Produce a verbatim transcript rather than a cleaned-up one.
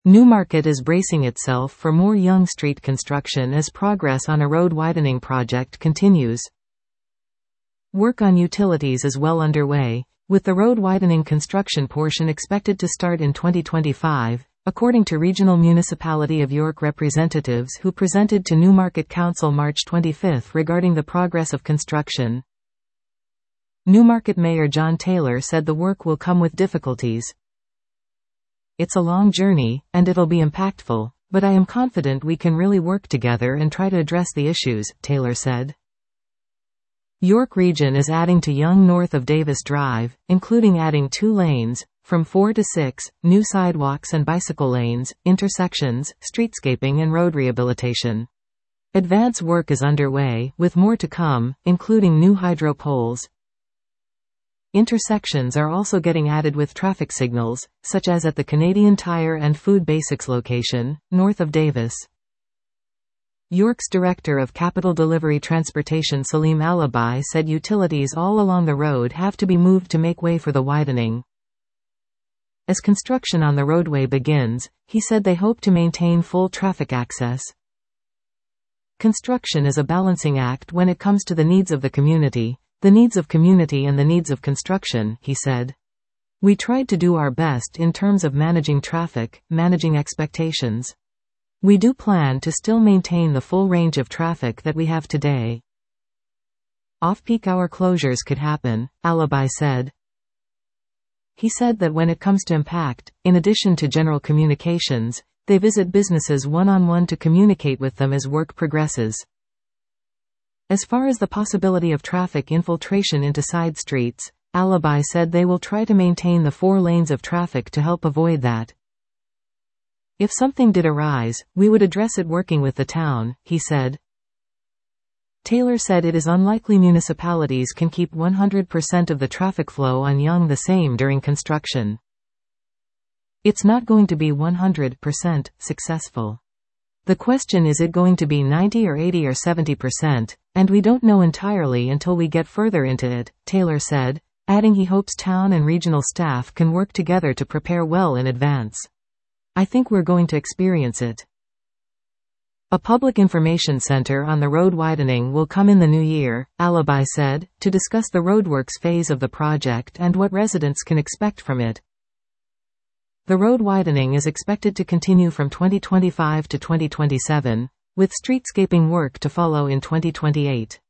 Newmarket is bracing itself for more Yonge Street construction as progress on a road widening project continues. Work on utilities is well underway, with the road widening construction portion expected to start in twenty twenty-five, according to Regional Municipality of York representatives who presented to Newmarket Council March twenty-fifth regarding the progress of construction. Newmarket Mayor John Taylor said the work will come with difficulties. It's a long journey, and it'll be impactful, but I am confident we can really work together and try to address the issues, Taylor said. York Region is adding to Yonge north of Davis Drive, including adding two lanes, from four to six, new sidewalks and bicycle lanes, intersections, streetscaping and road rehabilitation. Advance work is underway, with more to come, including new hydro poles. Intersections are also getting added with traffic signals, such as at the Canadian Tire and Food Basics location, north of Davis. York's Director of Capital Delivery Transportation Salim Alabai said utilities all along the road have to be moved to make way for the widening. As construction on the roadway begins, he said they hope to maintain full traffic access. Construction is a balancing act when it comes to the needs of the community. The needs of community and the needs of construction, he said. We tried to do our best in terms of managing traffic, managing expectations. We do plan to still maintain the full range of traffic that we have today. Off-peak hour closures could happen, Alabai said. He said that when it comes to impact, in addition to general communications, they visit businesses one-on-one to communicate with them as work progresses. As far as the possibility of traffic infiltration into side streets, Alabai said they will try to maintain the four lanes of traffic to help avoid that. If something did arise, we would address it working with the town, he said. Taylor said it is unlikely municipalities can keep one hundred percent of the traffic flow on Yonge the same during construction. It's not going to be one hundred percent successful. The question is it going to be ninety or eighty or seventy percent, and we don't know entirely until we get further into it, Taylor said, adding he hopes town and regional staff can work together to prepare well in advance. I think we're going to experience it. A public information center on the road widening will come in the new year, Alabai said, to discuss the roadworks phase of the project and what residents can expect from it. The road widening is expected to continue from twenty twenty-five to twenty twenty-seven, with streetscaping work to follow in twenty twenty-eight.